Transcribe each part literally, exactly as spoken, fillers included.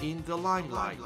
in the limelight.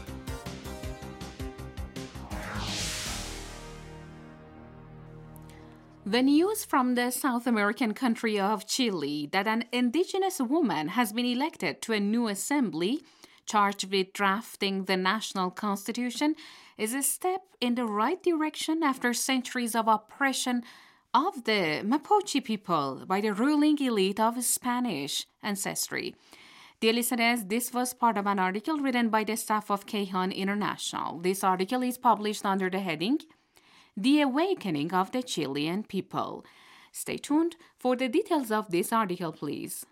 The news from the South American country of Chile that an indigenous woman has been elected to a new assembly charged with drafting the national constitution is a step in the right direction after centuries of oppression of the Mapuche people by the ruling elite of Spanish ancestry. Dear listeners, this was part of an article written by the staff of Kayhan International. This article is published under the heading The Awakening of the Chilean People. Stay tuned for the details of this article, please.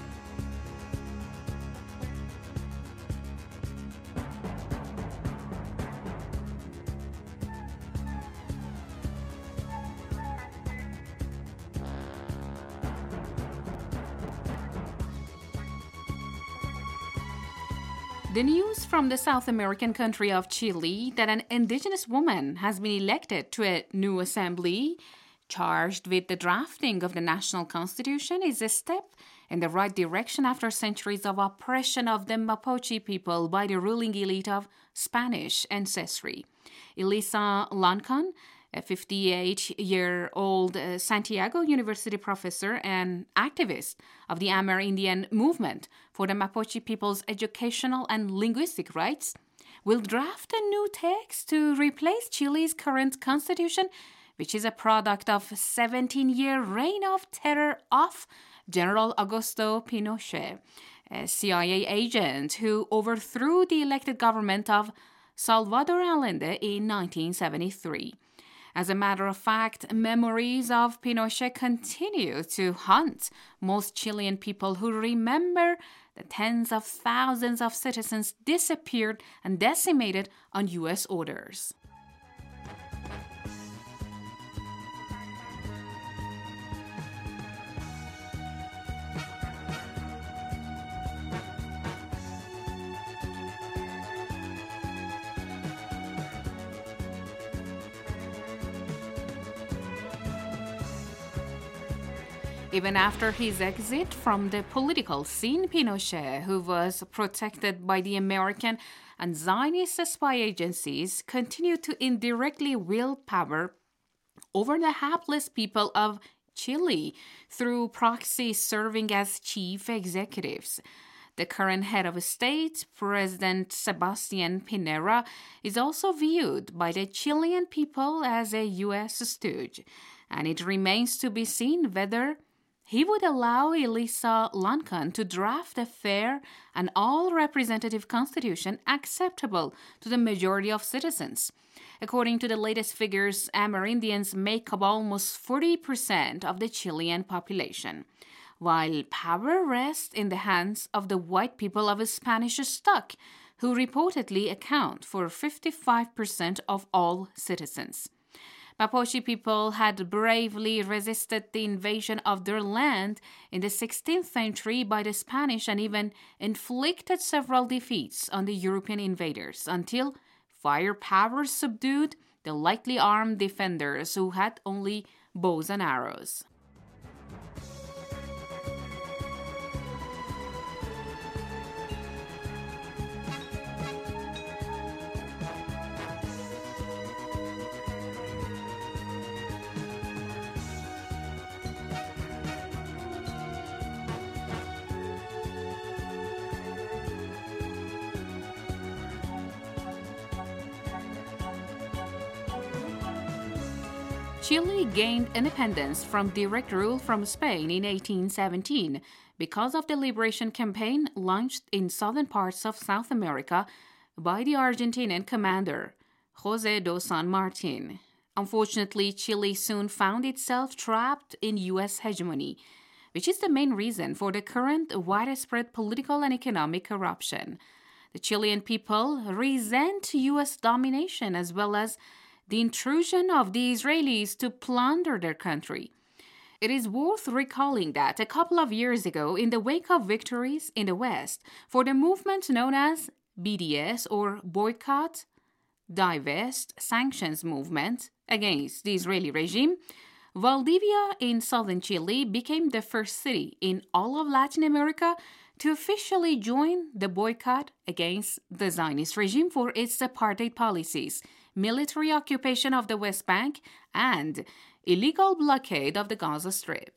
The news from the South American country of Chile that an indigenous woman has been elected to a new assembly charged with the drafting of the national constitution is a step in the right direction after centuries of oppression of the Mapuche people by the ruling elite of Spanish ancestry. Elisa Loncon, a fifty-eight-year-old uh, Santiago University professor and activist of the Amerindian movement for the Mapuche people's educational and linguistic rights, will draft a new text to replace Chile's current constitution, which is a product of a seventeen-year reign of terror of General Augusto Pinochet, a C I A agent who overthrew the elected government of Salvador Allende in nineteen seventy-three. As a matter of fact, memories of Pinochet continue to haunt most Chilean people who remember the tens of thousands of citizens disappeared and decimated on U S orders. Even after his exit from the political scene, Pinochet, who was protected by the American and Zionist spy agencies, continued to indirectly wield power over the hapless people of Chile through proxies serving as chief executives. The current head of state, President Sebastián Piñera, is also viewed by the Chilean people as a U S stooge, and it remains to be seen whether he would allow Elisa Loncon to draft a fair and all-representative constitution acceptable to the majority of citizens. According to the latest figures, Amerindians make up almost forty percent of the Chilean population, while power rests in the hands of the white people of Spanish stock, who reportedly account for fifty-five percent of all citizens. Mapuche people had bravely resisted the invasion of their land in the sixteenth century by the Spanish and even inflicted several defeats on the European invaders until firepower subdued the lightly armed defenders who had only bows and arrows. Chile gained independence from direct rule from Spain in eighteen seventeen because of the liberation campaign launched in southern parts of South America by the Argentinian commander, José dos San Martín. Unfortunately, Chile soon found itself trapped in U S hegemony, which is the main reason for the current widespread political and economic corruption. The Chilean people resent U S domination as well as the intrusion of the Israelis to plunder their country. It is worth recalling that a couple of years ago, in the wake of victories in the West for the movement known as B D S or Boycott, Divest, Sanctions Movement against the Israeli regime, Valdivia in southern Chile became the first city in all of Latin America to officially join the boycott against the Zionist regime for its apartheid policies, military occupation of the West Bank, and illegal blockade of the Gaza Strip.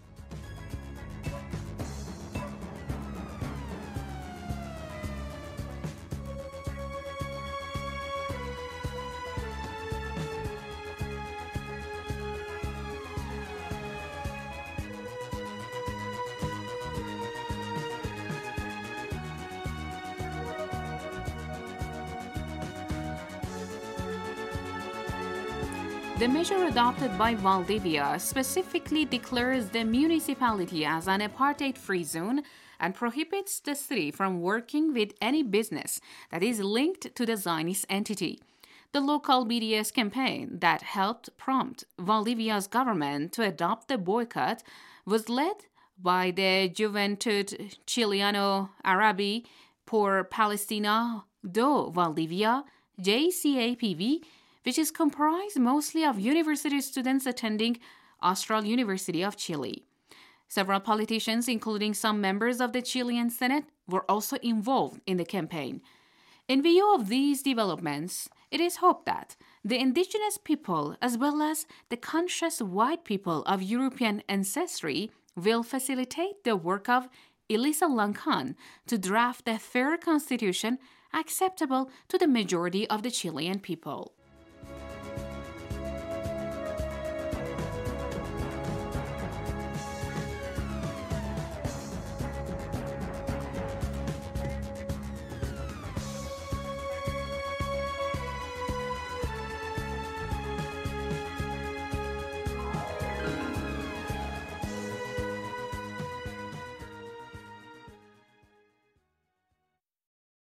The measure adopted by Valdivia specifically declares the municipality as an apartheid-free zone and prohibits the city from working with any business that is linked to the Zionist entity. The local B D S campaign that helped prompt Valdivia's government to adopt the boycott was led by the Juventud Chileno Árabe por Palestina do Valdivia, J C A P V, which is comprised mostly of university students attending Austral University of Chile. Several politicians, including some members of the Chilean Senate, were also involved in the campaign. In view of these developments, it is hoped that the indigenous people, as well as the conscious white people of European ancestry, will facilitate the work of Elisa Lancan to draft a fair constitution acceptable to the majority of the Chilean people.